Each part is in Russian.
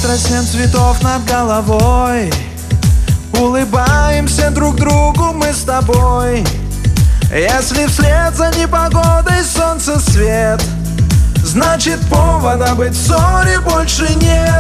завтра 7 цветов над головой. Улыбаемся друг другу мы с тобой. Если вслед за непогодой солнце свет, значит повода быть в ссоре больше нет.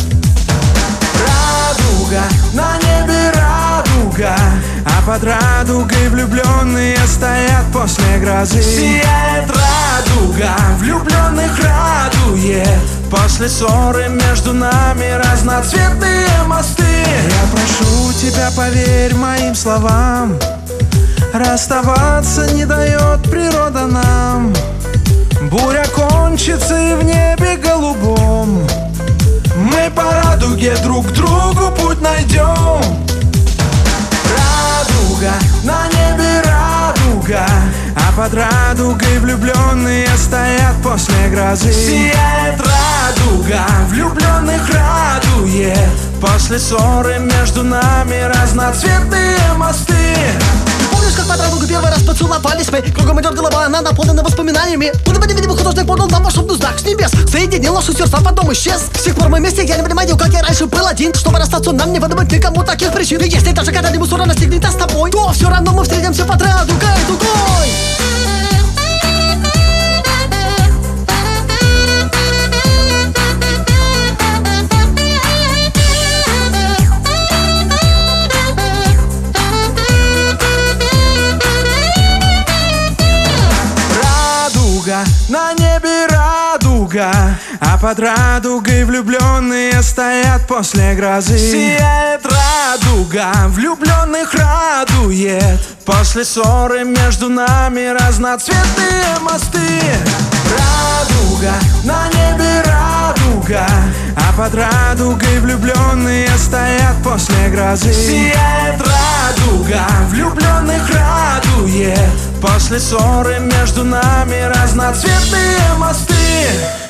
Радуга, на небе радуга, а под радугой влюбленные стоят после грозы. Сияет радуга, влюбленных радует. После ссоры между нами разноцветные мосты. Я прошу тебя, поверь моим словам, расставаться не дает природа нам. Буря кончится и в небе голубом мы по радуге друг к другу путь найдем. Радуга, на небе радуга, а под радугой влюбленные стоят после грозы. Сияет радуга, влюбленных радует. После ссоры между нами разноцветные мосты. Помнишь, как под радугой первый раз поцеловались мы? Кругом идет голова, она наполнена воспоминаниями. Будто невидимый художник подал нам волшебный знак с небес. Соединил наши сердца, потом исчез. С тех пор мы вместе, я не понимаю, как я раньше был один. Чтобы расстаться, нам не выдумать никому таких причин. И если даже когда-нибудь ссора настигнет нас с тобой, то все равно мы встретимся под радугой дугой. На небе радуга, а под радугой влюбленные стоят после грозы. Сияет радуга, влюбленных радует. После ссоры между нами разноцветные мосты. Радуга, на небе радуга, а под радугой влюбленные стоят после грозы. Сияет радуга, влюбленных радует. После ссоры между нами разноцветные мосты.